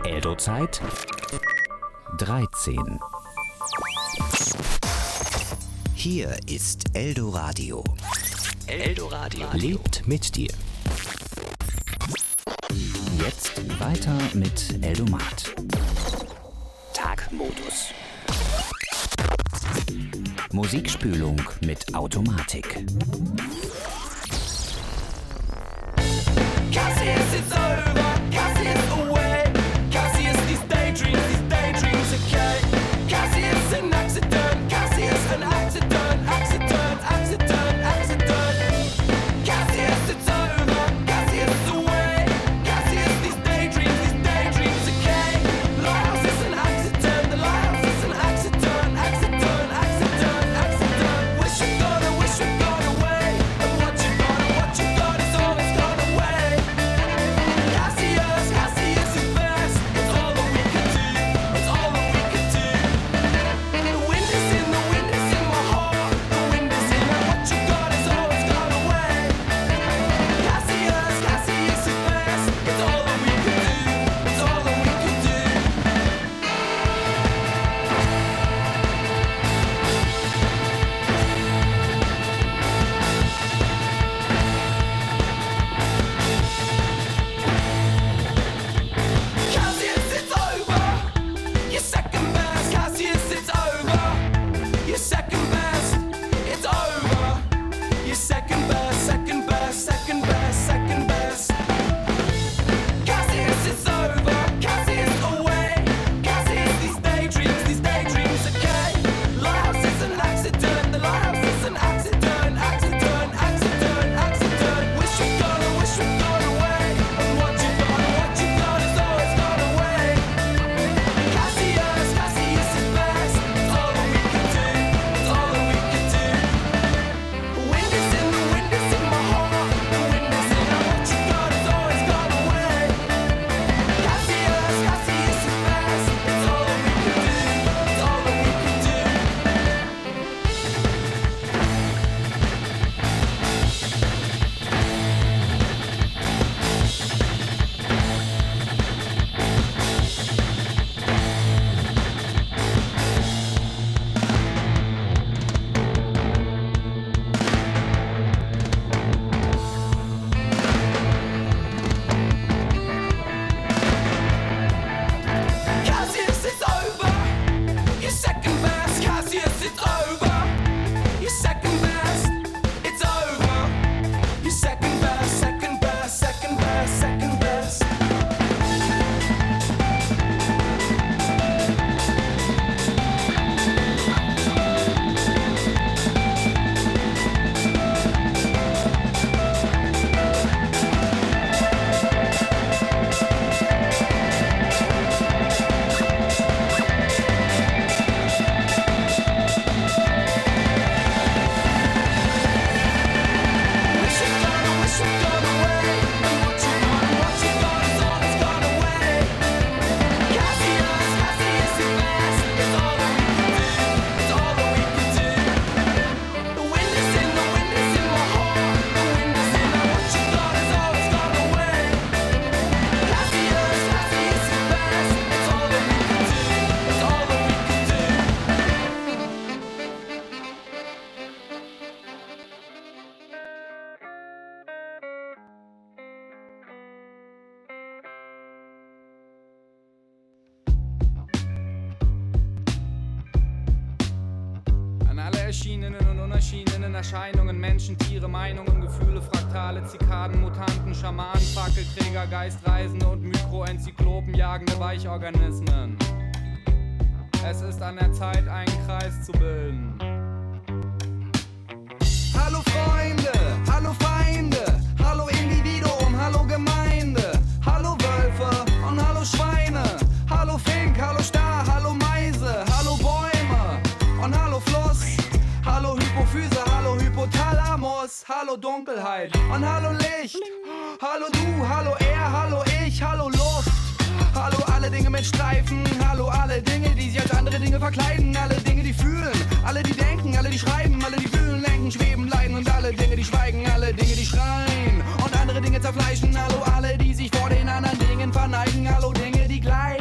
Eldo-Zeit 13. Hier ist Eldoradio. Eldoradio lebt mit dir. Jetzt weiter mit Eldomat. Tagmodus. Musikspülung mit Automatik. Cassius, it's over. Cassius, away. Cassius, these daydreams, okay. Cassius, an accident. Cassius, an accident. Cassius, it's over. Cassius, away. Cassius, these daydreams, okay. Lighthouse is an accident. The lighthouse is an accident. Wish you got away. And what you got is always gone away. Cassius is best. It's all that we can do. The wind is in my heart. The wind is in, and what you got is always gone away. Cassius is best. It's all that we can do. Cassius, it's over. You're second best. Cassius, it's over. You're second best. It's over. You're second best. Cassius, it's over. Cassius, away. Cassius, these daydreams, okay. Lighthouse is an accident. The lighthouse is an accident. Wish you got away. And what you got is always gone away. Cassius is best. It's all that we can do. The wind is in my heart. The wind is in, and what you got is always gone away. Cassius is best. It's all that we can do. Cassius, it's over. You're second best. Cassius, it's over. You're second best. It's over. You're second best. Wish you got away. And what you got is always gone away. Cassius is best. It's all that we can do. The wind is in my heart. The wind is in, and what you got is always gone away. Cassius is best. It's all that we can do. An alle erschienenen und unerschienenen Erscheinungen, Menschen, Tiere, Meinungen, Gefühle, Fraktale, Zikaden, Mutanten, Schamanen, Fackelträger, Geistreisende und Mikroenzyklopen, jagende Weichorganismen. Es ist an der Zeit, einen Kreis zu bilden. Hallo Freunde, hallo Feinde, hallo Individuum, hallo Gemeinde, hallo Wölfe und hallo Schweine, hallo Fink, hallo Star, hallo Meise, hallo Bäume und hallo Fluss, hallo Hypophyse, hallo Hypothalamus, hallo Dunkelheit und hallo Licht, hallo du, hallo er, hallo ich, hallo Luft. Hallo alle Dinge mit Streifen, hallo alle Dinge, die sich als andere Dinge verkleiden, alle Dinge, die fühlen, alle die denken, alle die schreiben, alle die fühlen, lenken, schweben, leiden und alle Dinge, die schweigen, alle Dinge, die schreien und andere Dinge zerfleischen, hallo alle, die sich vor den anderen Dingen verneigen, hallo Dinge, die gleich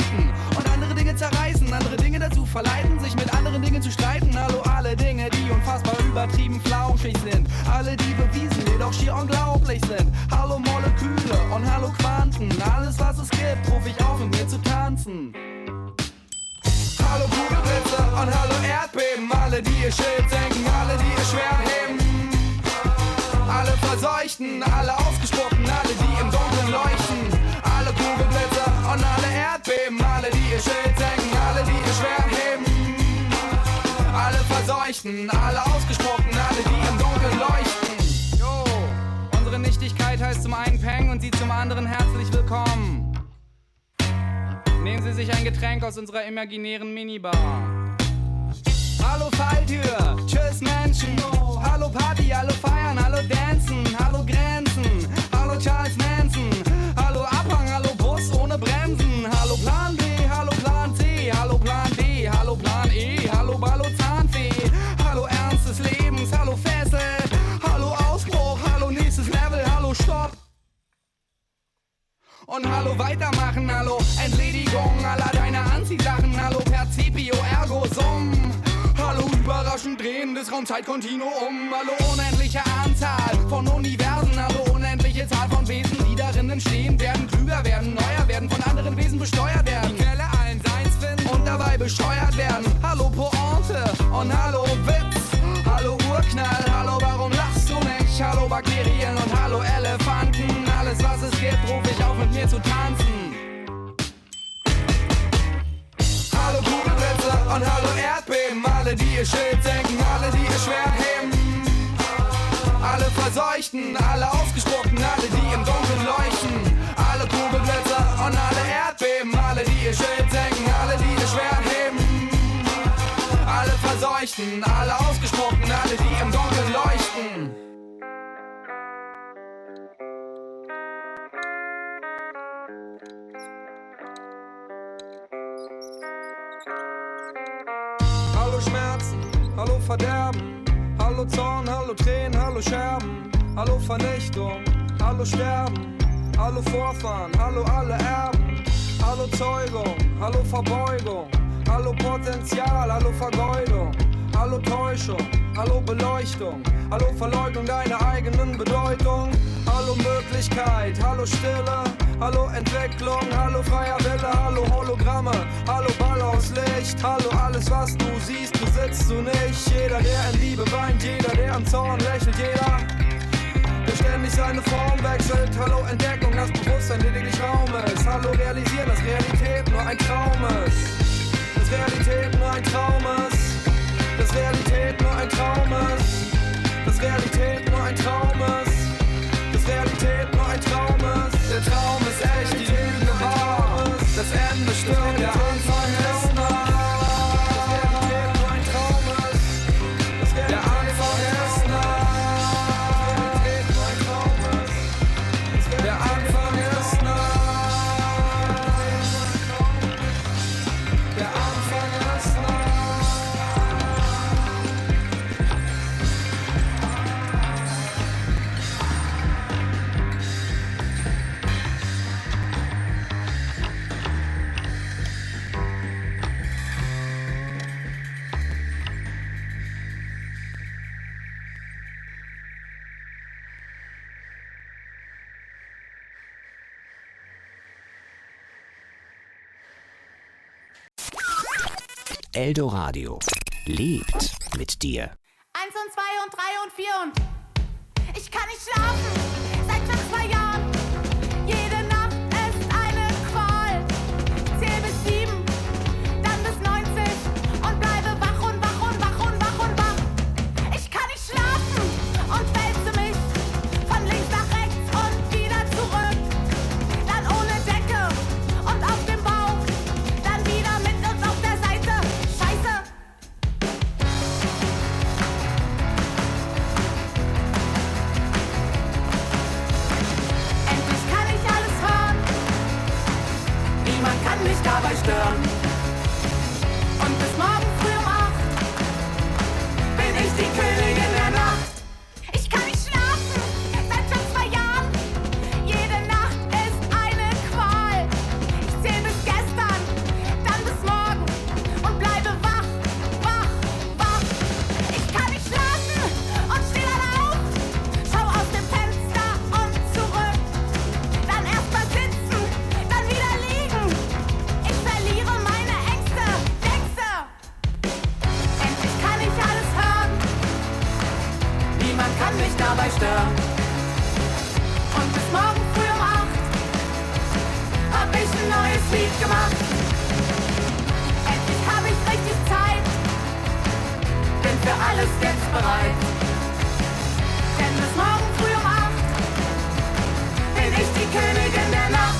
verleiten, sich mit anderen Dingen zu streiten. Hallo, alle Dinge, die unfassbar übertrieben flauschig sind. Alle, die bewiesen, jedoch schier unglaublich sind. Hallo Moleküle und hallo Quanten. Alles, was es gibt, ruf ich auf, mit mir zu tanzen. Hallo Kugelblitze und hallo Erdbeben. Alle, die ihr Schild senken, alle, die ihr Schwert heben. Alle Verseuchten, alle Ausgespuckten, alle, die im Dunkeln leuchten. Alle Kugelblitze und alle Erdbeben. Alle, die ihr Schild senken, alle, die ihr Schwert heben. Alle Verseuchten, alle Ausgespuckten, alle, die im Dunkeln leuchten. Jo, unsere Nichtigkeit heißt zum einen Peng und sie zum anderen herzlich willkommen. Nehmen Sie sich ein Getränk aus unserer imaginären Minibar. Hallo Falltür, tschüss Menschen. Hallo Party, hallo Feiern, hallo Dancen. Hallo Grenzen, hallo Charles Manson. Hallo Abhang, hallo Bus ohne Bremsen. Hallo Plan B, hallo Plan C. Hallo Plan D, hallo Plan E. Hallo Ballo Zahnfee. Hallo Ernst des Lebens, hallo Fessel. Hallo Ausbruch, hallo nächstes Level, hallo Stopp. Und hallo weitermachen, hallo Entledigung aller deiner Anziehsachen. Hallo Percipio ergo sum. Hallo überraschend drehendes Raumzeitkontinuum. Hallo unendliche Anzahl von Universen. Hallo unendliche Zahl von Wesen, die darin entstehen, werden klüger werden, neuer werden, von anderen Wesen besteuert werden. Die Quelle allen Seins finden und dabei besteuert werden. Hallo Pointe und hallo Witz. Hallo Urknall, hallo warum lachst du nicht? Hallo Bakterien und hallo Elefanten. Alles was es gibt, ruf ich auf, mit mir zu tanzen. Hallo Kugelblitze und hallo Erdbeben. Alle, die ihr Schild senken, alle, die ihr Schwert heben. Alle Verseuchten, alle Ausgespuckten, alle, die im Dunkeln leuchten. Alle Kugelblitze und alle Erdbeben. Alle, die ihr Schild senken, alle, die ihr Schwert heben. Alle Verseuchten, alle Ausgespuckten, alle, die im Dunkeln leuchten. Hallo Schmerzen, hallo Verderben, hallo Zorn, hallo Tränen, hallo Scherben, hallo Vernichtung, hallo Sterben, hallo Vorfahren, hallo alle Erben, hallo Zeugung, hallo Verbeugung, hallo Potenzial, hallo Vergeudung, hallo Täuschung, hallo Beleuchtung, hallo Verleugnung deiner eigenen Bedeutung, hallo Möglichkeit, hallo Stille, hallo Entwicklung, hallo freier Wille, hallo Hologramme, hallo Ball aus Licht, hallo alles was du siehst, besitzt du nicht. Jeder der in Liebe weint, jeder der am Zorn lächelt, jeder der ständig seine Form wechselt. Hallo Entdeckung, das Bewusstsein lediglich Raum ist. Hallo realisieren, dass Realität nur ein Traum ist. Dass Realität nur ein Traum ist. Dass Realität nur ein Traum ist. Dass Realität nur ein Traum ist. Dass Realität nur ein Traum ist. Der Traum ist echt, die Lüge wahr ist. Das Ende stirbt, der Anfang ist nah. Dass Realität nur ein Traum ist. Der Anfang ist nah. Realität nur ein Traum ist. Der Anfang ist nah. Der Anfang ist nah. Eldoradio lebt mit dir. 1 und 2 und 3 und 4 und ich kann nicht schlafen seit fast 2 Jahren. Jede Nacht ist eine Qual. Zähl bis 7, dann bis 90 und bleibe wach und wach und wach und wach und wach. Ich kann nicht schlafen und wälze mich von links nach rechts und wieder zurück. Dann ohne Decke und auf dem Bauch, dann wieder mit uns auf der Seite. Scheiße. Endlich kann ich alles hören. Niemand kann mich dabei stören. Und bis morgen früh um 8 bin ich die Königin der Nacht. Ich kann nicht schlafen seit schon 2 Jahren. Jede Nacht ist eine Qual. Ich zähl bis gestern, dann bis morgen und bleibe wach. alles jetzt bereit. Denn bis morgen früh um 8 bin ich die Königin der Nacht.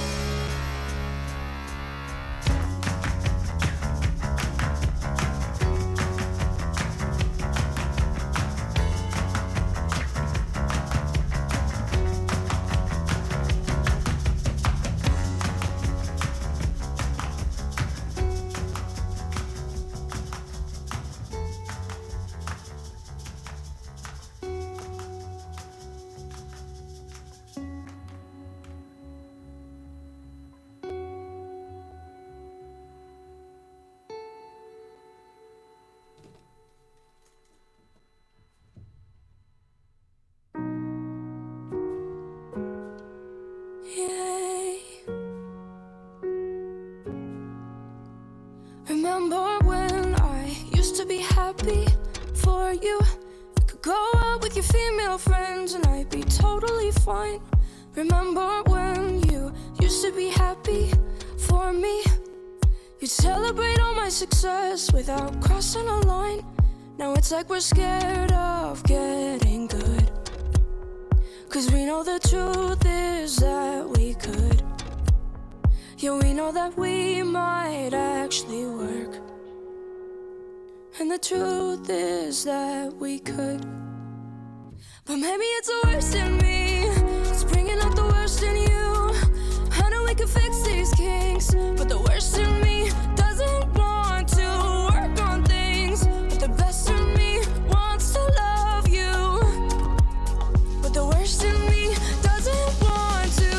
Remember when I used to be happy for you? You could go out with your female friends and I'd be totally fine. Remember when you used to be happy for me? You'd celebrate all my success without crossing a line. Now it's like we're scared of getting good, 'cause we know the truth is that we could. Yeah, we know that we might actually work, and the truth is that we could. But maybe it's the worst in me, it's bringing out the worst in you. I know we can fix these kinks, but the worst in me doesn't want to work on things. But the best in me wants to love you, but the worst in me doesn't want to.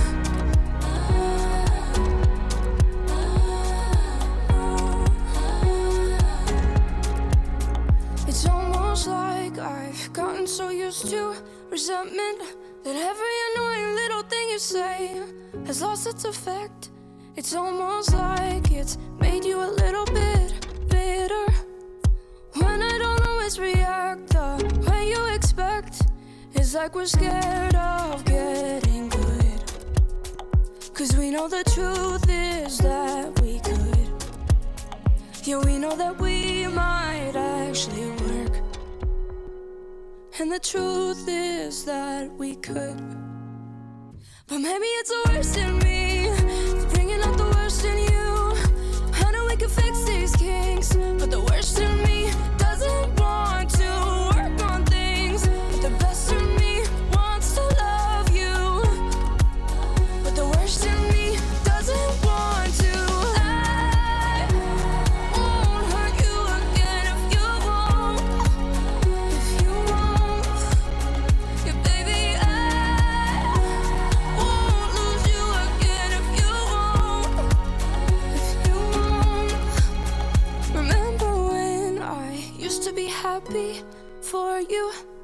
It's almost like I've gotten so used to resentment that every annoying little thing you say has lost its effect. It's almost like it's made you a little bit bitter when I don't always react the way you expect. It's like we're scared of getting good, 'cause we know the truth is that we could. Yeah, we know that we might actually work, and the truth is that we could. But maybe it's the worst in me, it's bringing out the worst in you. I know we can fix these kinks, but the worst in me doesn't want to work on things. But the best in me wants to love you, but the worst in me doesn't want to. I won't hurt you again if you won't. If you won't, yeah, baby, I won't lose you again if you won't. If you won't. Remember when I used to be happy for you?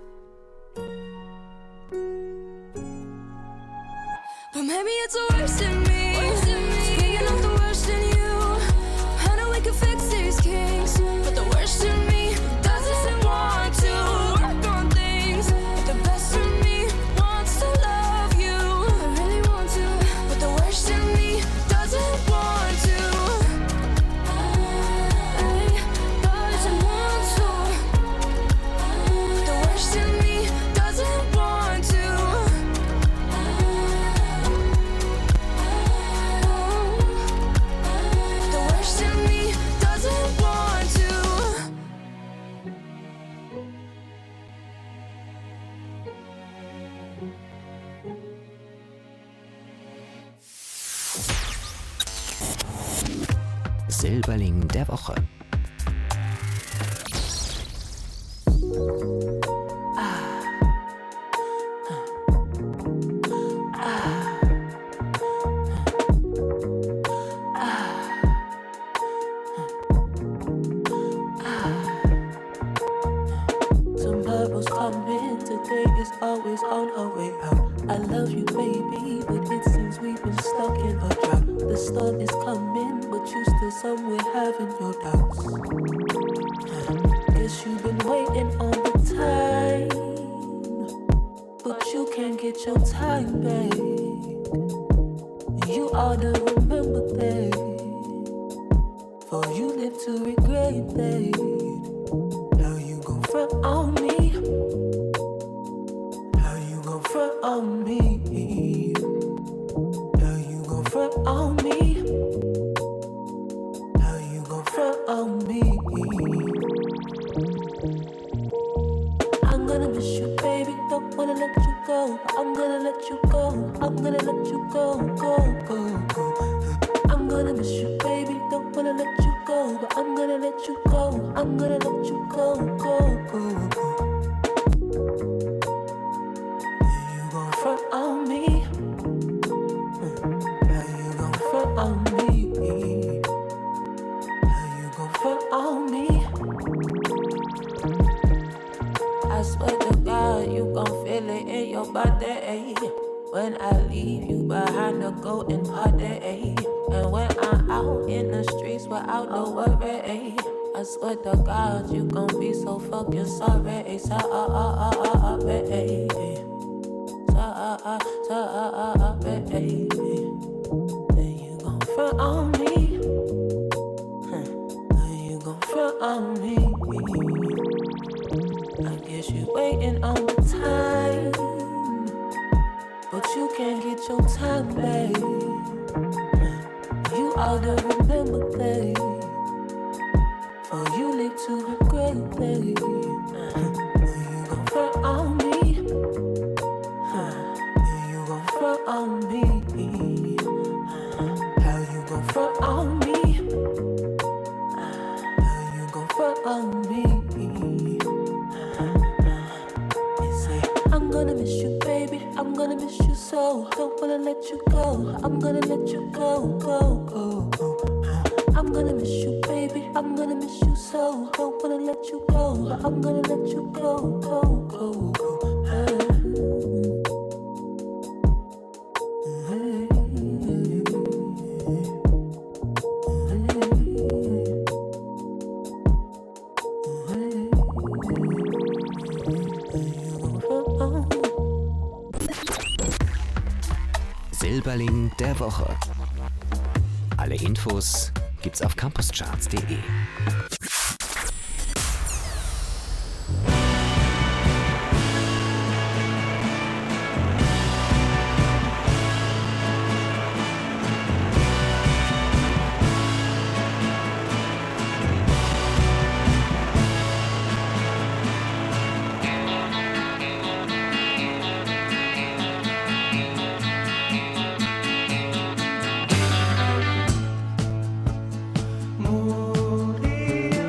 But maybe it's the worst in me, it's bringing out the worst in you. I know we can fix these kinks, but the worst in me doesn't want to work on things. But the best in me wants to love you, I really want to. But the worst in me doesn't want to. I doesn't want to. But the worst in me doesn't want to. The worst in me doesn't want to. Silberling der Woche. Tomorrow's coming, today is always on our way out. I love you, baby, but it seems we've been stuck in a drought. The storm is coming, but you still somewhere having your doubts. Guess you've been waiting all the time, but you can't get your time back. You ought to remember that, for you live to regret that. Now you go front on me? How you gon' front on me? How you gon' front on me? How you gon' front on me? I'm gonna miss you, baby. Don't wanna let you go. I'm gonna let you go. I'm gonna let you go, go, go, go. I'm gonna miss you, baby. Don't wanna let you go, but I'm gonna let you go. I'm gonna let you go, go, go, go. You gon' front on me? How you gon' front on me? How you gon' front on me? I swear to God, you gon' feel it in your body when I leave you behind to go and party. And when I'm out in the streets without no worry, I swear to God, you gon' be so fucking sorry. Sorry. Then you gon' front on me? Then you gon' front on me? I guess you waiting on the time, but you can't get your time back. You ought to remember that, or you live to regret that. You gon' front on me? You gon' front on me? How you gon' front on me? How you gon' front on me? I'm gonna miss you, baby. I'm gonna miss you so. Don't wanna let you go. I'm gonna let you go, go, go, go. I'm gonna miss you, baby. I'm gonna miss you so. Don't wanna let you go. I'm gonna let you go, go, go, go. Silberling der Woche. Alle Infos gibt's auf campuscharts.de. Morir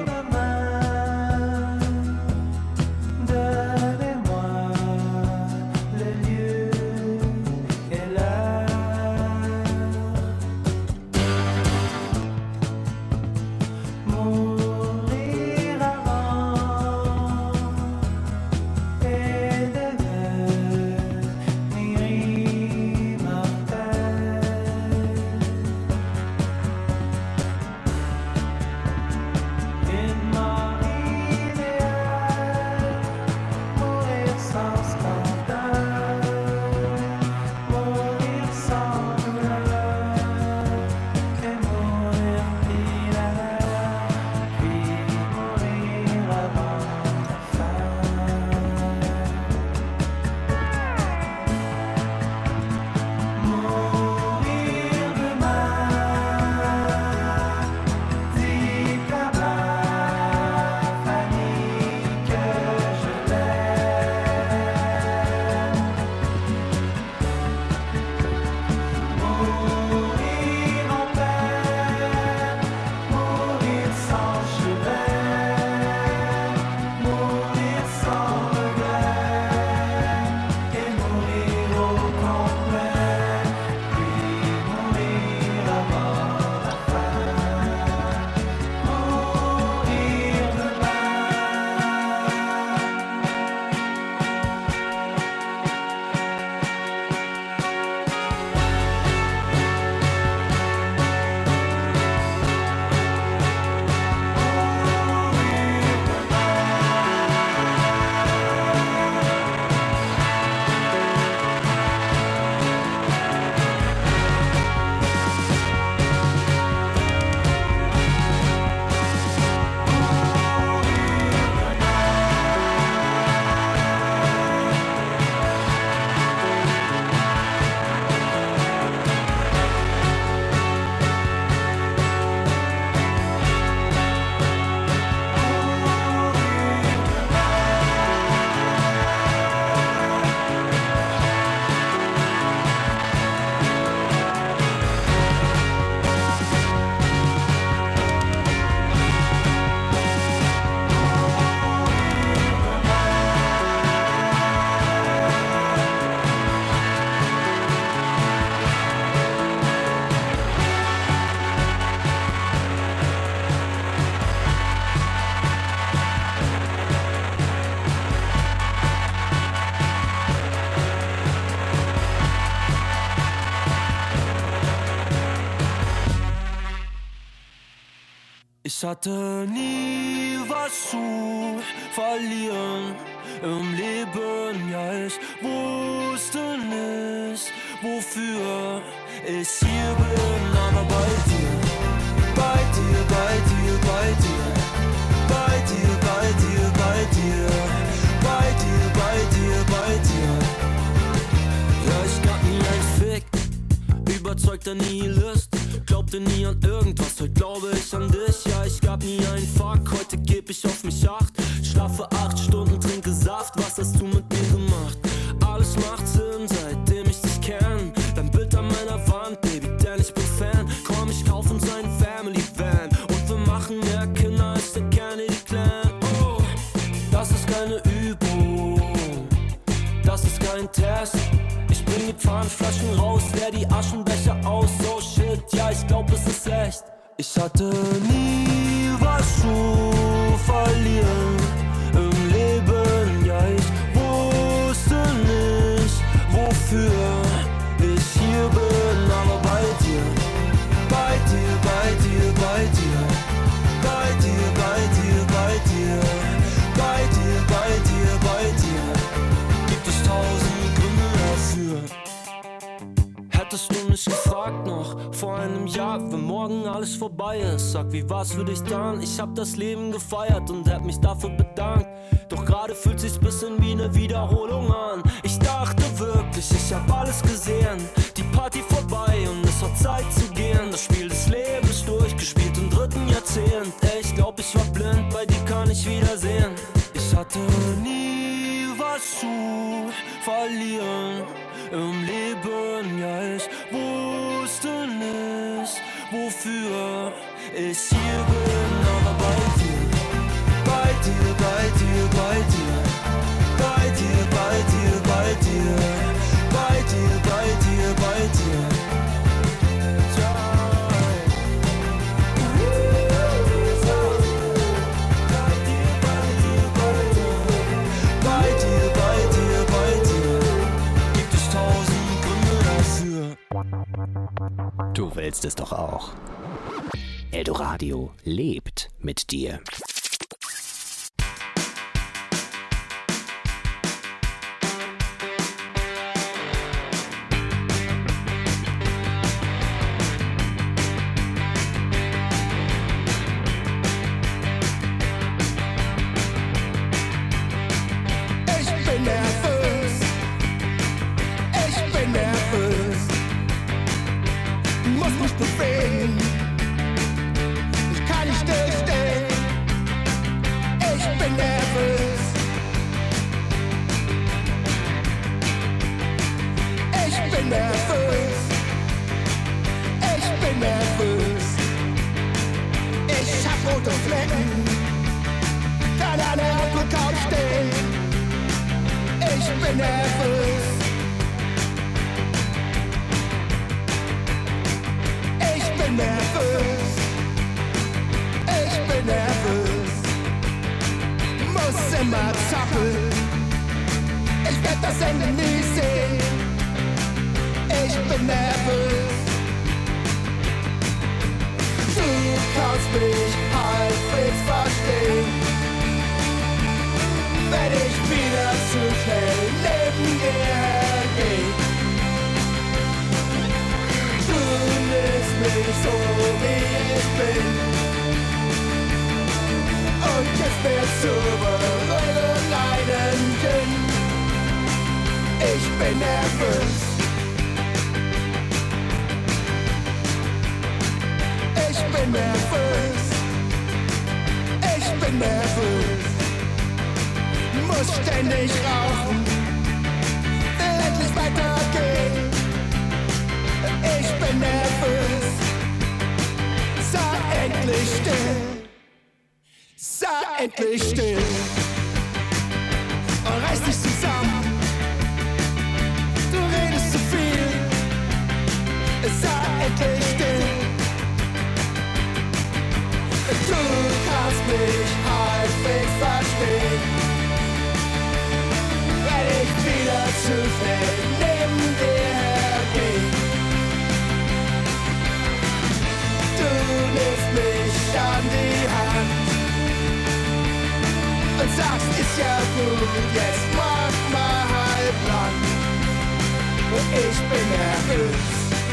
Ich hatte nie was zu verlieren im Leben, ja ich wusste nicht, wofür ich hier bin, aber bei dir, bei dir, bei dir, bei dir, bei dir, bei dir, bei dir, bei dir, bei dir, bei dir. Ja, ich gab nie ein Fick, überzeugter Nihilist, glaubte nie an irgendwas, heute glaube ich an dich. Ja, ich gab nie einen Fuck, heute geb ich auf mich Acht. Schlafe 8 Stunden, trinke Saft, was hast du mit mir gemacht? Alles macht Sinn, seitdem ich dich kenn. Dein Bild an meiner Wand, Baby, denn ich bin Fan. Komm, ich kauf uns einen Family Van und wir machen mehr Kinder als der Kennedy Clan. Oh, das ist keine Übung, das ist kein Test. Ich bring die Pfannflaschen raus, leer die Aschenbecher aus. Oh shit, ja, ich glaub, es ist echt. Ich hatte nie was zu verlieren im Leben, ja, ich wusste nicht, wofür ich hier bin, aber bei dir, bei dir, bei dir, bei dir, bei dir, bei dir, bei dir, bei dir, bei dir, bei dir, gibt es 1000 Gründe dafür. Hättest du mich gefragt noch vor einem Jahr, wenn morgen alles vorbei ist, sag, wie war's für dich dann? Ich hab das Leben gefeiert und hätt mich dafür bedankt. Doch gerade fühlt sich's bisschen wie eine Wiederholung an. Ich dachte wirklich, ich hab alles gesehen, die Party vorbei und es war Zeit zu gehen. Das Spiel des Lebens durchgespielt im 3. Jahrzehnt. Ey, ich glaub, ich war blind, bei dir kann ich wiedersehen. Ich hatte nie was zu verlieren im Leben, ja, ich wusste nicht, wofür ich hier bin, aber bei dir, bei dir, bei dir, bei dir, bei dir, bei dir, bei dir, bei dir, bei dir, bei dir, ja. Bei dir, bei dir, bei dir, gibt es 1000 Gründe dafür. Du willst es doch auch. Eldoradio lebt mit dir. Ich bin nervös, ich bin nervös, muss mich bewegen, ich kann nicht stillstehen. Ich bin nervös, ich bin nervös, ich bin nervös. Ich hab rote Flecken, kann an der Ampel kaum stehen. Ich bin nervös, ich bin nervös, ich bin nervös, muss immer zappeln, ich werd das Ende nie sehen. Ich bin nervös, du kannst mich halbwegs verstehen, wenn ich wieder zu schnell neben dir hergeh. Du nimmst mich so wie ich bin und gibst mir zur Beruhigung einen Gin. Ich bin nervös, ich bin nervös, ich bin nervös, muss ständig rauchen, will endlich weitergehen. Ich bin nervös, sei endlich still, sei endlich still und reiß dich zusammen. Du redest zu viel, sei endlich still. Du kannst mich halbwegs verstehen, wenn ich wieder zu schnell neben dir hergeh. Du nimmst mich an die und sagst, ist ja gut, jetzt mach mal halb lang. Und ich bin nervös.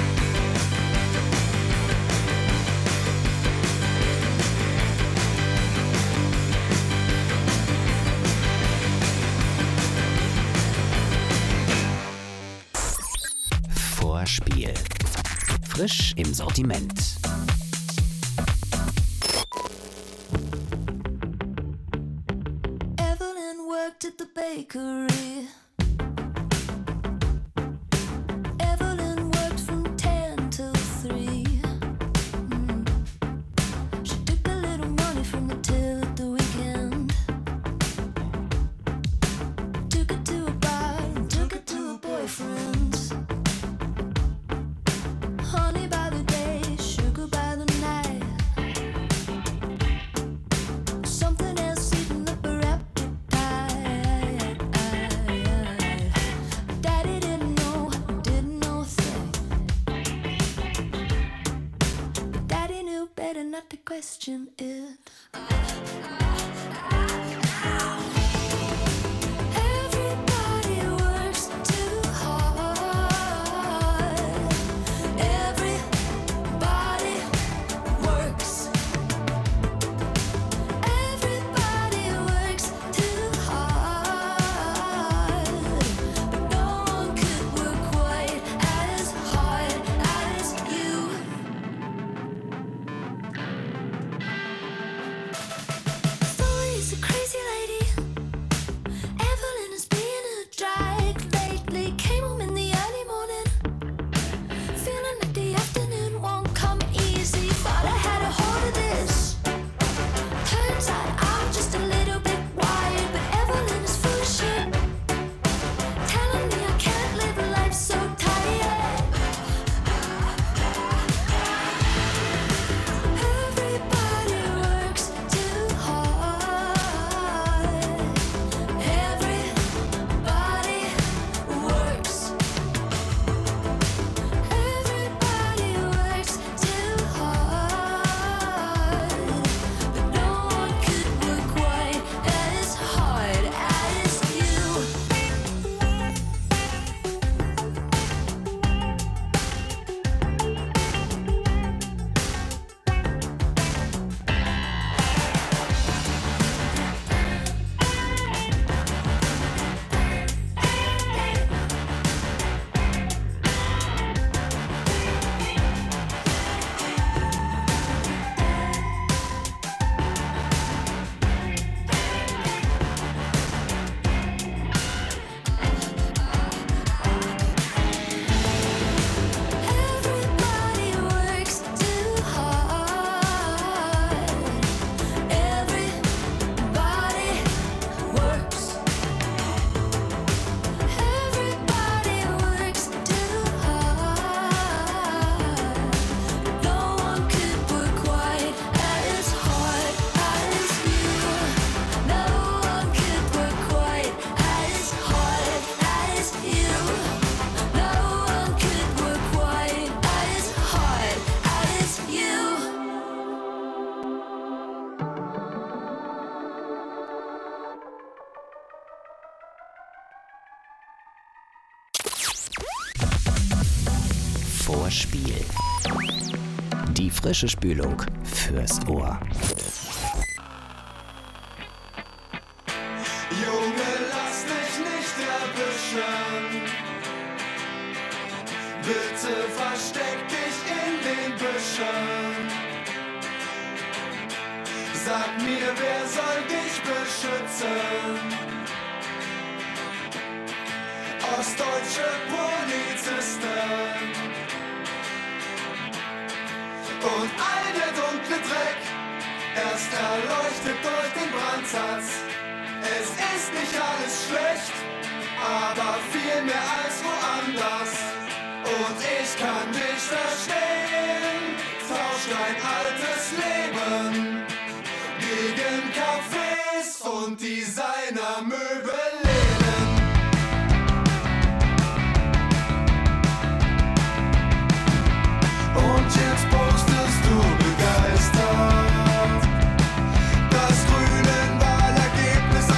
Vorspiel. Frisch im Sortiment. Evelyn worked at the bakery. Evelyn worked from 10 till 3. She took a little money from the till at the weekend. Took it to a bar and took it to a boyfriend. Honey by the day, sugar by the night. Something else eating up her appetite. Daddy didn't know a thing. But Daddy knew better not to question it. Everybody works too hard. Everybody works. Everybody works too hard. But no one could work quite as hard as you. Story's a crazy lady. Evelyn has been a drag lately. Came home in the early morning, feeling like the afternoon won't come easy. Thought I had a hold of this. Turns out I'm just a little bit wired, but Evelyn is full of shit, telling me I can't live a life so tired. Everybody works too hard. Everybody works. Everybody works too hard. But no one could work quite as hard as you. Everybody works too hard. Everybody works. Everybody works too hard. No one could work quite as hard as you. No one could work quite as hard as you. No one could work quite as hard as you. Vorspiel. Die frische Spülung fürs Ohr. Junge, lass dich nicht erwischen. Bitte versteck dich in den Büschen. Sag mir, wer soll dich beschützen? Ostdeutsche Polizisten. Und all der dunkle Dreck, erst erleuchtet durch den Brandsatz. Es ist nicht alles schlecht, aber viel mehr als woanders. Und ich kann dich verstehen, tausch dein altes Leben gegen Cafés und Designermöbelläden. Und jetzt postest du begeistert das Grünen Wahlergebnis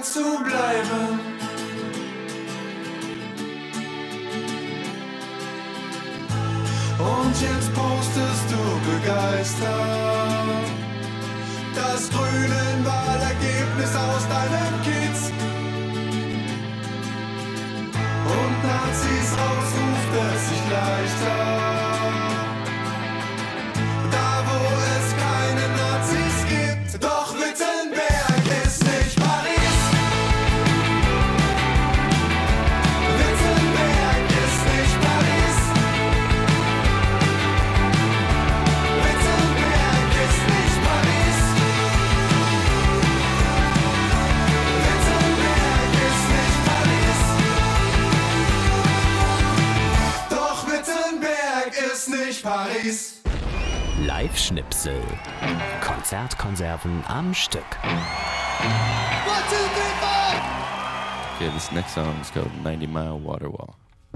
dabei zu bleiben. Und jetzt postest du begeistert das grüne Wahlergebnis aus deinem Kiez. Und Nazis ausruft es sich leichter. Da wo es keine Nazis gibt. Doch Wittenberg ist nicht Paris. Wittenberg ist nicht Paris. Wittenberg ist nicht Paris. Wittenberg ist nicht Paris. Doch Wittenberg ist nicht Paris. Live-Schnipsel. Konzertkonserven am Stück. 1, 2, 3, 4. Okay, this next song is called 90 Mile Water Wall.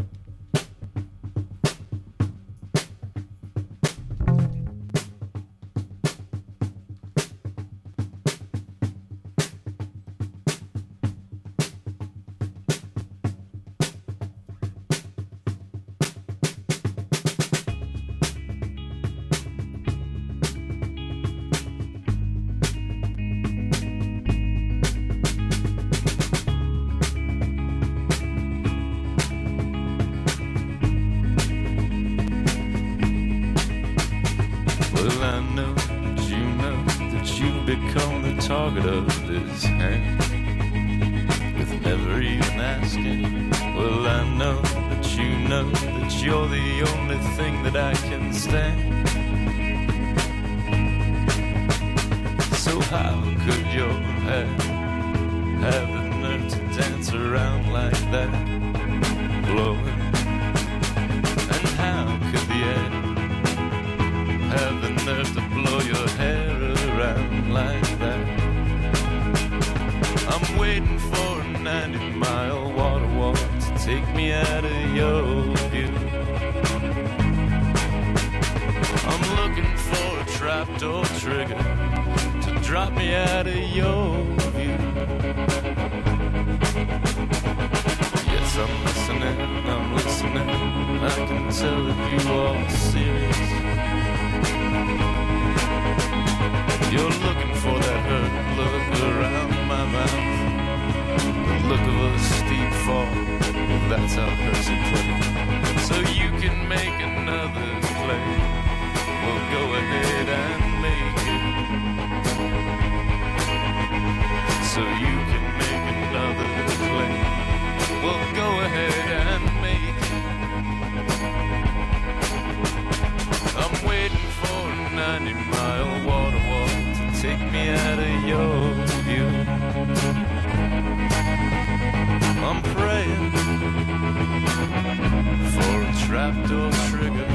Become the target of this hand with never even asking. Well, I know that you know that you're the only thing that I can stand. So how could your head have the nerve to dance around like that, blowing? And how could the air have the nerve to blow your hair around like that? I'm waiting for a 90-mile water wall to take me out of your view. I'm looking for a trapdoor trigger to drop me out of your view. Yes, I'm listening, I can tell that you are serious. You're looking for that hurt look around my mouth, the look of a steep fall, that's how hurts it play. So you can make another play, well go ahead and make it. So you can make another play, well go ahead and make it. I'm waiting for a 90-mile water wall to take me out of your view. I'm praying for a trapdoor trigger.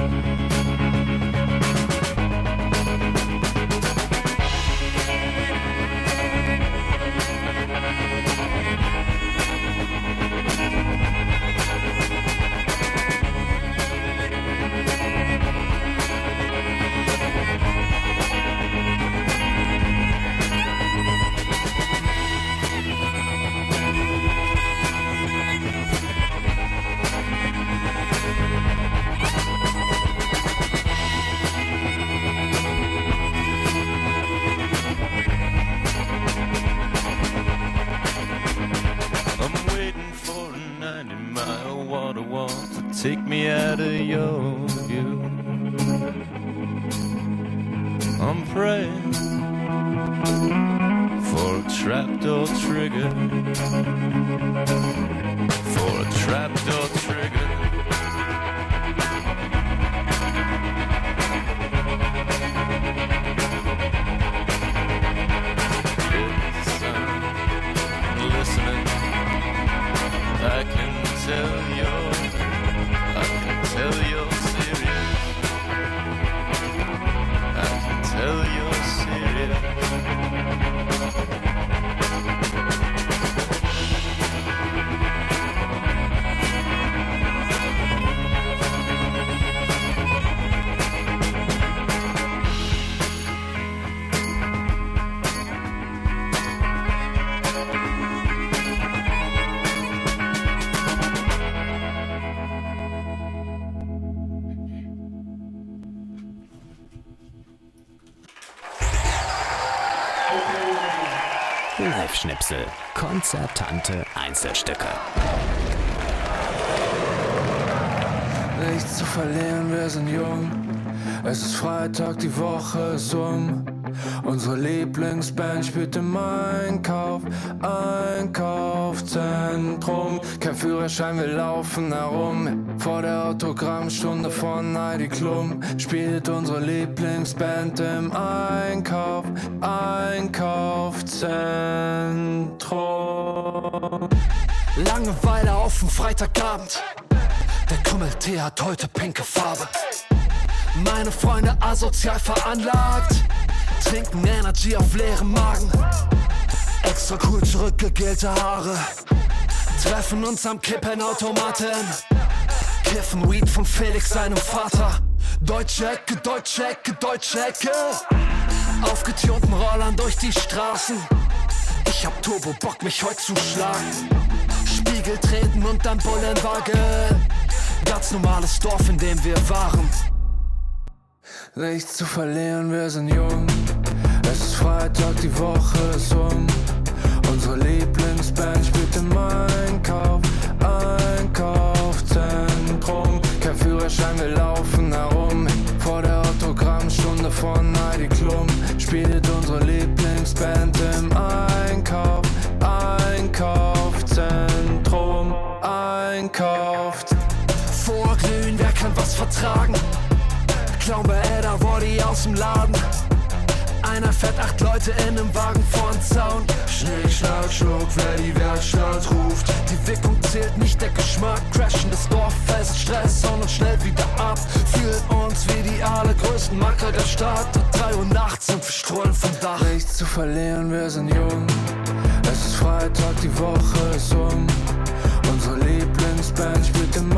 Take me out of your view. I'm praying for a trapdoor trigger. For a trapdoor trigger. Yes, I'm listening. I can tell you're tell you're serious. I can tell you're serious. Live-Schnipsel. Konzertante Einzelstücke. Nichts zu verlieren, wir sind jung. Es ist Freitag, die Woche ist um. Unsere Lieblingsband spielt im Einkaufszentrum. Kein Führerschein, wir laufen herum. Vor der Autogrammstunde von Heidi Klum spielt unsere Lieblingsband im Einkaufszentrum. Langeweile auf dem Freitagabend. Der Krümmeltee hat heute pinke Farbe. Meine Freunde asozial veranlagt, trinken Energy auf leerem Magen. Extra cool zurückgegelte Haare, treffen uns am Kippenautomaten, kiffen Weed von Felix seinem Vater. Deutsche Ecke, deutsche Ecke, deutsche Ecke. Aufgetunten Rollern durch die Straßen. Ich hab Turbo Bock, mich heute zu schlagen. Spiegel treten und dann Bullenwagen. Ganz normales Dorf, in dem wir waren. Nichts zu verlieren, wir sind jung. Es ist Freitag, die Woche ist um. Unsere Lieblingsband spielt im Einkaufszentrum. Kein Führerschein, wir laufen herum. Vor der Autogrammstunde von Heidi Klum spielt unsere Lieblingsband im Einkaufszentrum. Vorglühen, wer kann was vertragen? Clown bei Edda, Body aus dem Laden. Einer fährt 8 Leute in einem Wagen vorn Zaun. Schnick, Schnack, Schnuck, wer die Werkstatt ruft. Die Wirkung zählt nicht, der Geschmack. Crashen das Dorf fest, Stress und uns schnell wieder ab. Fühlen uns wie die allergrößten Macker der Stadt. 3 Uhr nachts und wir strollen vom Dach. Nichts zu verlieren, wir sind jung. Es ist Freitag, die Woche ist um. Unsere Lieblingsband spielt im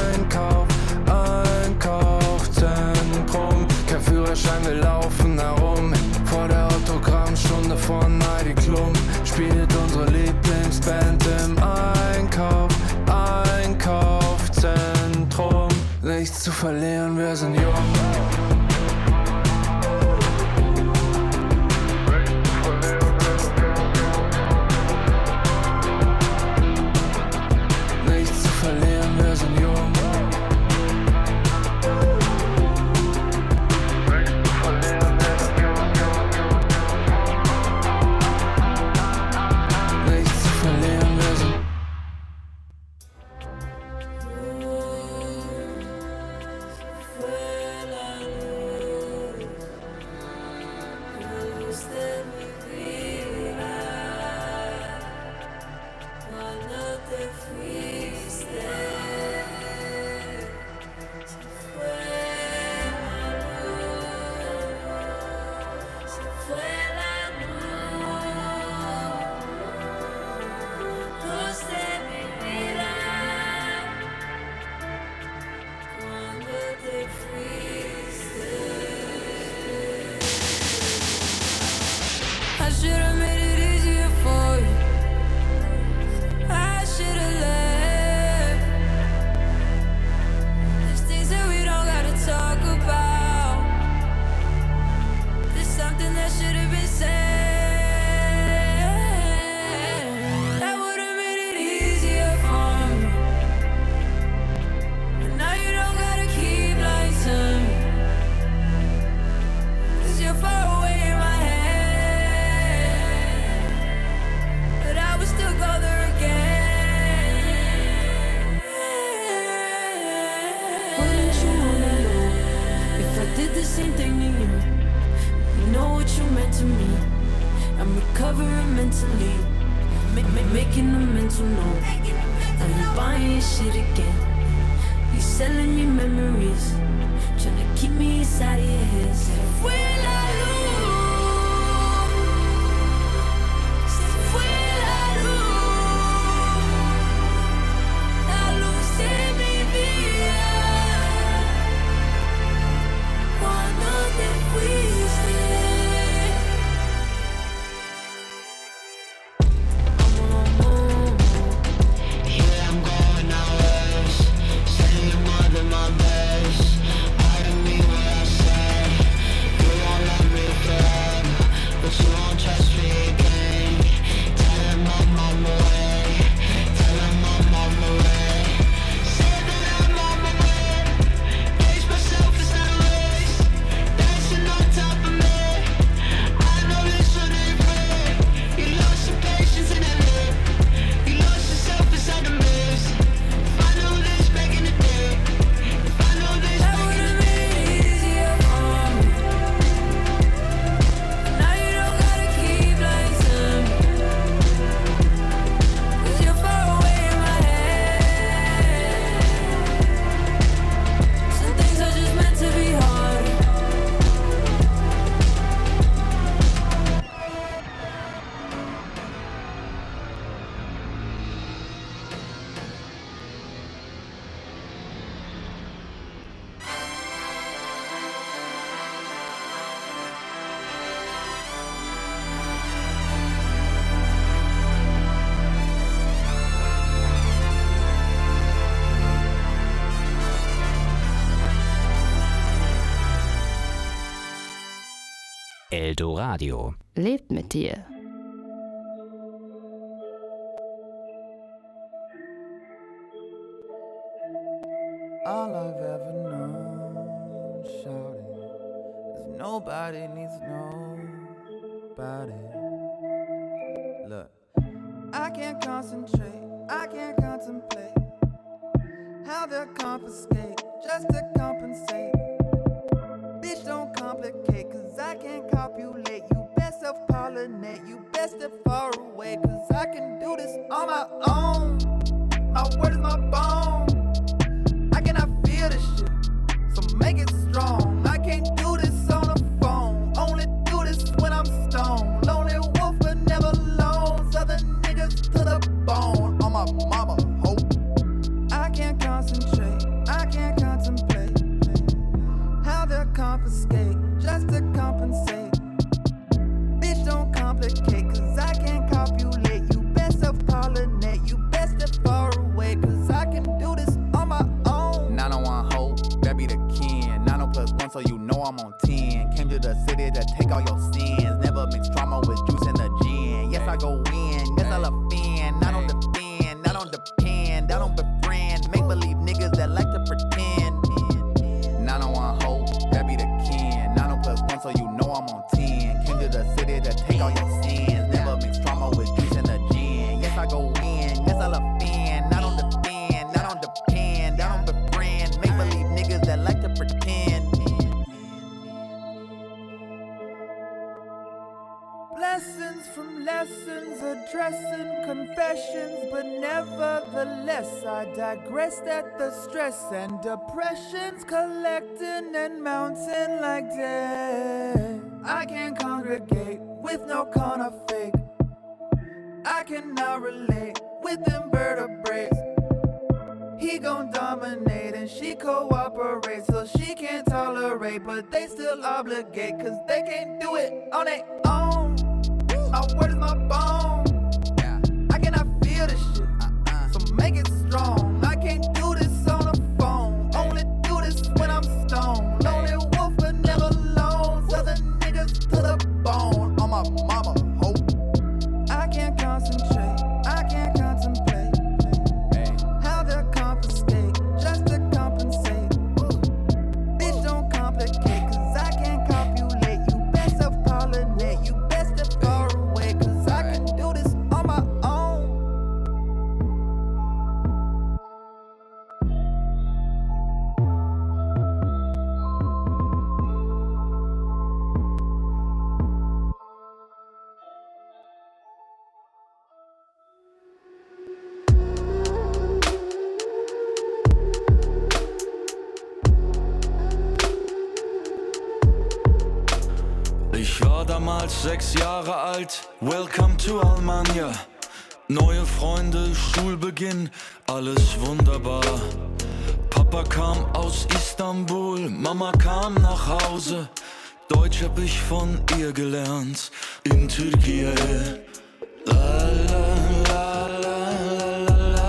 Einkaufszentrum. Kein Führerschein, wir laufen herum. Vor der Autogrammstunde von Heidi Klum spielt unsere Lieblingsband im Einkaufszentrum. Nichts zu verlieren, wir sind jung. My best, part of me where I say you won't love Eldoradio. Lebt mit dir. All I've ever known, shouting, is nobody needs nobody. Look, I can't concentrate, I can't contemplate how they'll confiscate just to compensate. Bitch, don't complicate, cause I can't copulate. You best self-pollinate, you best step far away, cause I can do this on my own. My word is my bone. I cannot feel this shit, so make it strong. I can't do this on the phone, only do this when I'm stoned. Lonely wolf but never alone, southern niggas to the bone. On my mama, hope. I can't concentrate, I can't contemplate how they'll confiscate just to compensate. Bitch, don't complicate, cause I can't copulate. You best self-pollinate, you best step far away, cause I can do this on my own. 901 hope, that be the kin. 901+1, so you know I'm on 10. Came to the city to take all your sins. Never mix drama with juice and the gin. Yes, I go in, yes, I'll offend. I don't defend, I don't depend, I don't befriend. Make believe niggas that like to pretend. 901 hope, that be the kin. 901+1, so you know I'm on 10. Came to the city to take all your sins. Never mix drama with juice and the gin. Yes, I go in, yes, I'll offend. I don't defend, I don't depend, I don't befriend. Make believe niggas that like to pretend. Blessings from lessons, addressing confessions, but nevertheless I digressed at the stress and depressions collecting and mounting like death. I can't congregate with no kind of fake. I cannot relate with invertebrates. He gon' dominate and she cooperates, so she can't tolerate, but they still obligate, cause they can't do it on their own. My word is my bone. I cannot feel this shit, so make it strong. I can't do this on the phone, only do this when I'm stoned. Lonely wolf but never alone, southern niggas to the bone. On my mama, hope. I can't concentrate, I can't contemplate how they'll confiscate just to compensate. Bitch, don't complicate, cause I can't copulate. You best self-pollinate, you best step far away, cause I can do this on my own. Ich war damals 6 Jahre alt, welcome to Almania. Neue Freunde, Schulbeginn, alles wunderbar. Papa kam aus Istanbul, Mama kam nach Hause. Deutsch hab ich von ihr gelernt, in Türkei. La la la la la la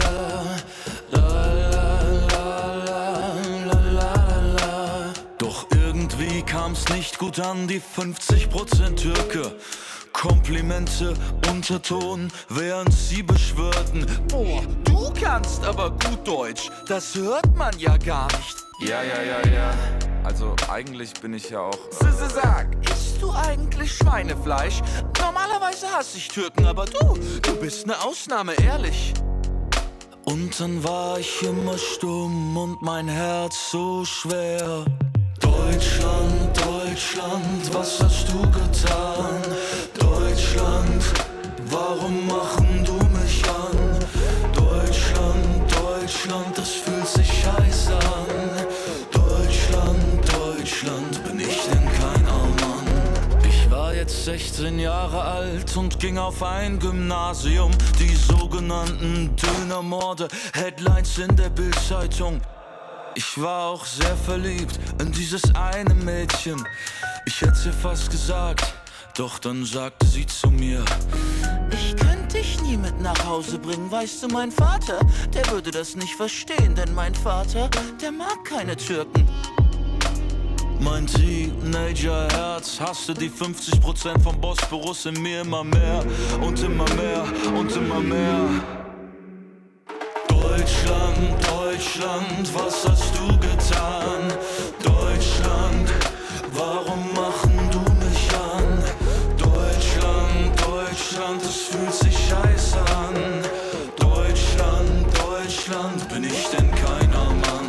la la la. Doch irgendwie kam's nicht gut an, die 50% Türke. Komplimente, Unterton, während sie beschwörten: Boah, du kannst aber gut Deutsch, das hört man ja gar nicht. Ja. Also eigentlich bin ich ja auch... Sag, isst du eigentlich Schweinefleisch? Normalerweise hasse ich Türken, aber du bist ne Ausnahme, ehrlich. Und dann war ich immer stumm und mein Herz so schwer. Deutschland, Deutschland, was hast du getan? Deutschland, warum machen du mich an? Deutschland, Deutschland, das fühlt sich scheiße an. Deutschland, Deutschland, bin ich denn kein Allmann? Ich war jetzt 16 Jahre alt und ging auf ein Gymnasium. Die sogenannten Dönermorde, Headlines in der Bildzeitung. Ich war auch sehr verliebt in dieses eine Mädchen. Ich hätt's ihr fast gesagt, doch dann sagte sie zu mir: Ich könnte dich nie mit nach Hause bringen, weißt du, mein Vater, der würde das nicht verstehen, denn mein Vater, der mag keine Türken. Mein Teenager-Herz hasste die 50% vom Bosporus in mir immer mehr und immer mehr und immer mehr. Deutschland, Deutschland, was hast du getan? Deutschland, warum machen du mich an? Deutschland, Deutschland, es fühlt sich scheiße an. Deutschland, Deutschland, bin ich denn keiner Mann?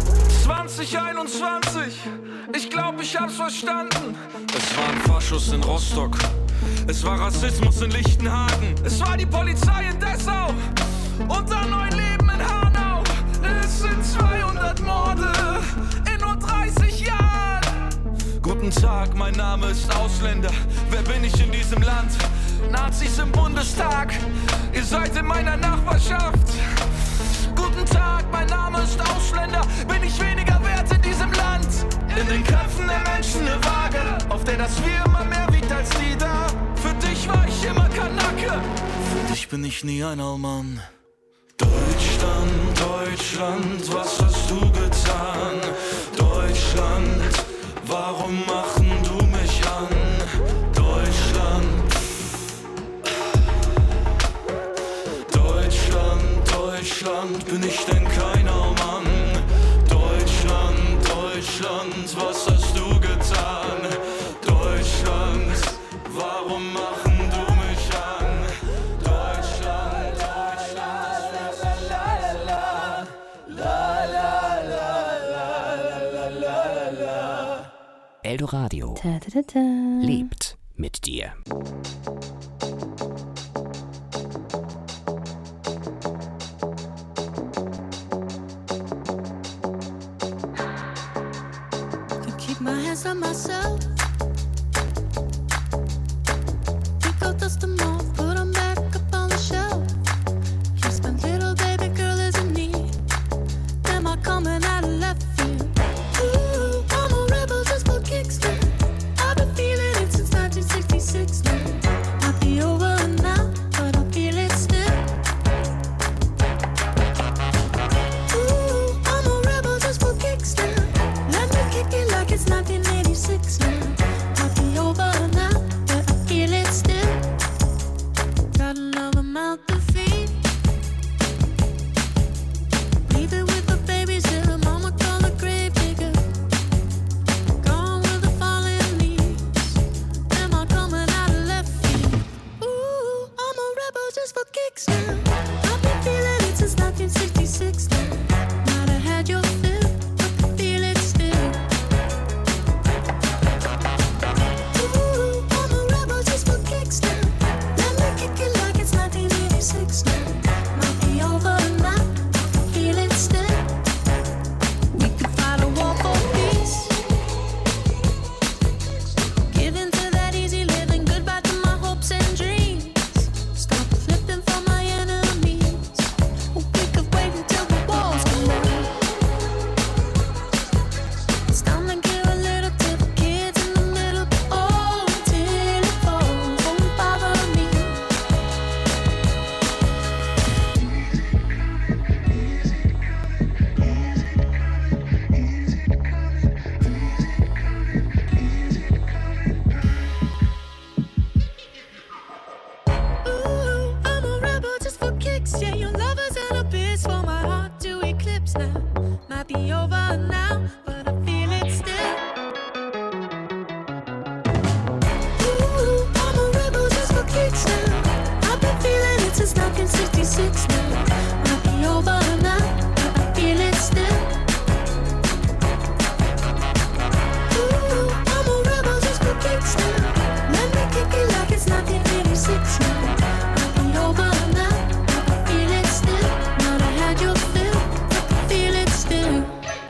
2021, ich glaub, ich hab's verstanden. Es waren Faschos in Rostock, es war Rassismus in Lichtenhagen, es war die Polizei in Dessau, unser Neuleben in Hanau. Es sind 200 Morde in nur 30 Jahren. Guten Tag, mein Name ist Ausländer. Wer bin ich in diesem Land? Nazis im Bundestag, ihr seid in meiner Nachbarschaft. Guten Tag, mein Name ist Ausländer. Bin ich weniger wert in diesem Land? In den Köpfen der Menschen eine Waage, auf der das Wir immer mehr wiegt als die da. Für dich war ich immer Kanake, für dich bin ich nie ein Allmann. Deutschland, Deutschland, was hast du getan? Deutschland, warum machen du mich an? Deutschland, Deutschland, Deutschland, bin ich denn keiner Mann? Deutschland, Deutschland, was hast du getan? Deutschland, warum machen du mich an? Deutschland, Deutschland, la la la la la. Eldoradio lebt mit dir. My hands on myself. Pick out dust them off, put them back up on the shelf. Yes, my little baby girl is in need. Am I coming out of left field? Ooh, I'm a rebel just for kicks now. I've been feeling it since 1966 now. Might be over now, but I feel it still. Ooh, I'm a rebel just for kicks now. Let me kick it like it's 1986 now. Might be over now, but I feel it still. Got another mouth to feed. Leave it with the babies till the mama call the grave digger. Gone with the falling leaves. Am I coming out of left field? Ooh, I'm a rebel just for kicks now. I've been feeling it since 1966 now. Might have had your fill, but I feel it still. Ooh, I'm a rebel just for kicks now. Let me kick it like it's 1986 now. Might be over now, I feel it still. We could fight a war for peace. Give in to that easy living, goodbye to my hopes and dreams. Stop flipping for my enemies. We could wait until the walls come down. It's time to give a little to the kids in the middle. Oh, till it falls, won't bother me. Ooh, I'm a rebel just for kicks. Yeah, your lovers and a bitch for my heart to eclipse now. Might be over now, but I feel it still. Ooh, I'm a rebel just for kicks now. I've been feeling it since 1966 now. Might be over now, but I feel it still. Ooh, I'm a rebel just for kicks now. Let me kick it like it's 1986 now. Might be over now, but I feel it still. Might have had your fill, but I feel it still.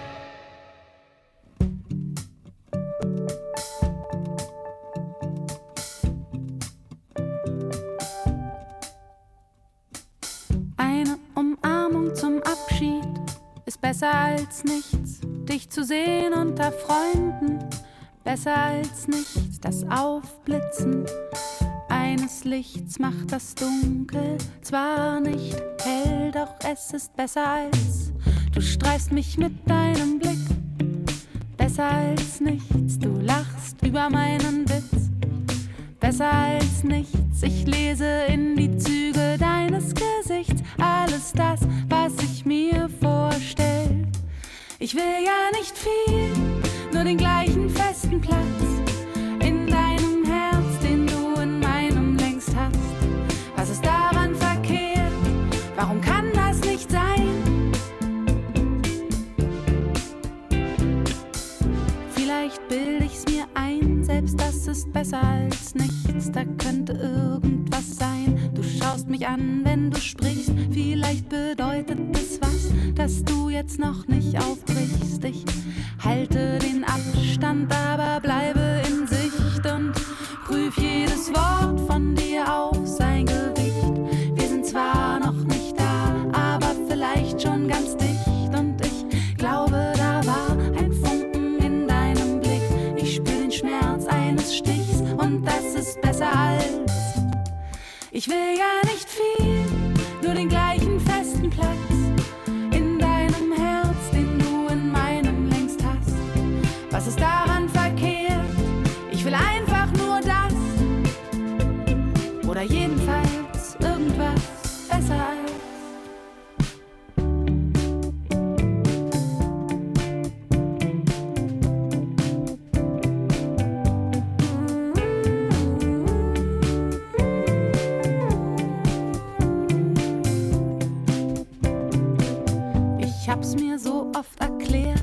Eine Umarmung zum Abschied ist besser als nichts. Dich zu sehen unter Freunden, besser als nichts. Das Aufblitzen eines Lichts macht das Dunkel zwar nicht hell, doch es ist besser als du streifst mich mit deinem Blick. besser als nichts. Du lachst über meinen Witz, besser als nichts. Ich lese in die Züge deines Gesichts alles das, was ich mir vorstell. Ich will ja nicht viel, nur den gleichen festen Platz in deinem Herz, den du in meinem längst hast. Was ist daran verkehrt? Warum kann das nicht sein? Vielleicht bilde ich's mir ein, selbst das ist besser als nichts. Da könnte irgendwas sein. Du schaust mich an, wenn du sprichst. Vielleicht bedeutet es was, dass du jetzt noch nicht aufbrichst. Ich halte den Abstand, aber bleibe in Sicht und prüf jedes Wort von dir auf sein Gewicht. Wir sind zwar noch nicht da, aber vielleicht schon ganz dicht. Und ich glaube, da war ein Funken in deinem Blick. Ich spür den Schmerz eines Stichs und das ist besser als. Ich will ja nicht viel, nur den gleichen festen Platz in deinem Herz, den du in meinem längst hast. Was ist daran verkehrt? Ich will einfach nur das. Oder jedenfalls irgendwas besser als. Ich hab's mir so oft erklärt.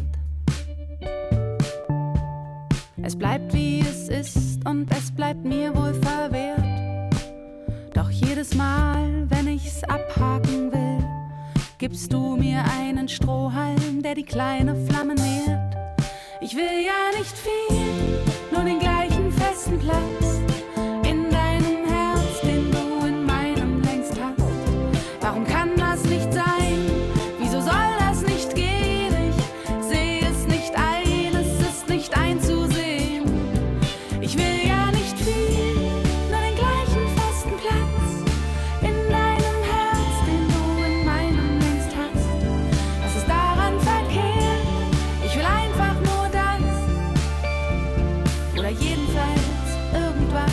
Es bleibt wie es ist und es bleibt mir wohl verwehrt. Doch jedes Mal, wenn ich's abhaken will, gibst du mir einen Strohhalm, der die kleine Flamme nährt. Ich will ja nicht viel, nur den gleichen festen Platz in deinem Herz, den du in meinem längst hast. Warum kann das nicht sein? Wieso soll das nicht gehen? Ich sehe es nicht ein, es ist nicht einzusehen. Ich will ja nicht viel, nur den gleichen festen Platz in deinem Herz, den du in meinem längst hast. Was ist daran verkehrt? Ich will einfach nur das. Oder jedenfalls irgendwas.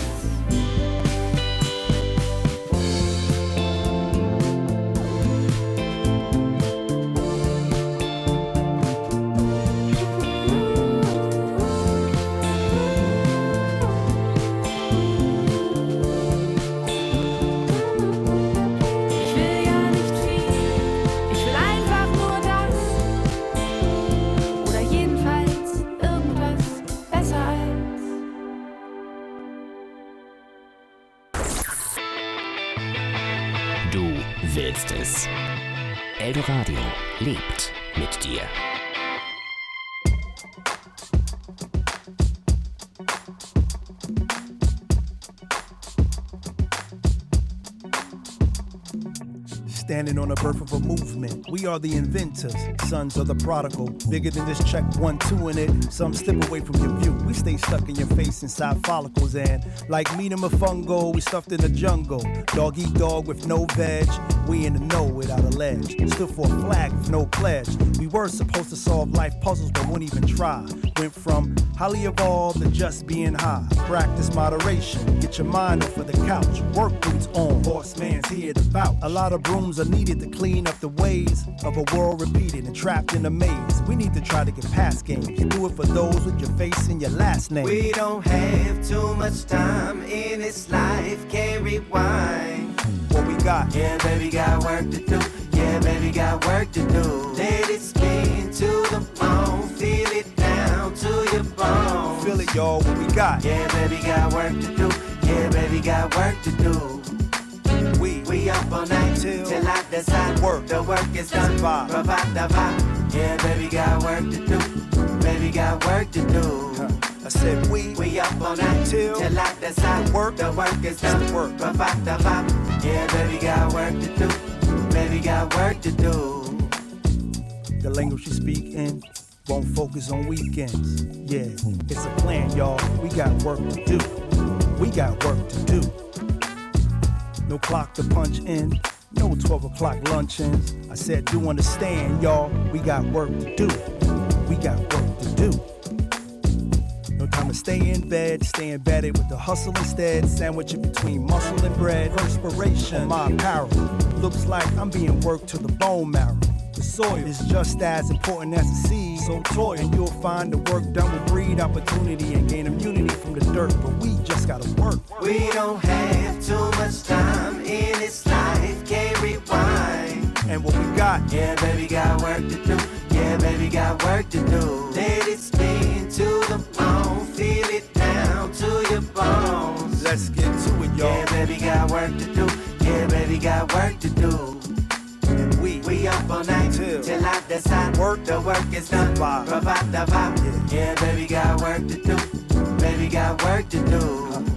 Ich will ja nicht viel, ich will einfach nur das. Oder jedenfalls irgendwas besser als. Du willst es. Eldoradio lebt mit dir. Standing on the birth of a movement. We are the inventors, sons of the prodigal. Bigger than this check 1, 2 in it. Some slip away from your view. We stay stuck in your face inside follicles. And like meat and fungo, we stuffed in the jungle. Dog eat dog with no veg. We in the know without a ledge. Stood for a flag with no pledge. We were supposed to solve life puzzles but wouldn't even try. Went from highly evolved to just being high. Practice moderation. Get your mind off of the couch. Work boots on. Horseman's here to vouch. A lot of brooms are needed to clean up the ways of a world repeated and trapped in a maze. We need to try to get past games. Do it for those with your face and your last name. We don't have too much time in this life, can't rewind. What we got? Yeah, baby, got work to do. Yeah, baby, got work to do. Let it spin to the bone, feel it down to your bones. Feel it, y'all, what we got? Yeah, baby, got work to do. Yeah, baby, got work to do. We up all night till I decide work. The work is done. Provide the vibe. Yeah, baby, got work to do. Baby, got work to do. I said we up all night till I decide work. The work is done. Provide the vibe. Yeah, baby, got work to do. Baby, got work to do. The language you speak in won't focus on weekends. Yeah, it's a plan, y'all. We got work to do. We got work to do. No clock to punch in, no 12 o'clock luncheons. I said, do understand, y'all, we got work to do. We got work to do. I'ma stay in bed, stay embedded with the hustle instead. Sandwich it between muscle and bread. Perspiration on my apparel. Looks like I'm being worked to the bone marrow. The soil is just as important as the seed. So toil, and you'll find the work done will breed opportunity and gain immunity from the dirt. But we just gotta work. We don't have too much time in this life, can't rewind. And what we got? Yeah, baby, got work to do. Yeah, baby, got work to do. Let it spin to the bone, feel it down to your bones. Let's get to it, y'all. Yeah, baby, got work to do. Yeah, baby, got work to do. And we up all night till I decide work. The work is done. Provide the vibe. Yeah, baby, got work to do. Baby, got work to do.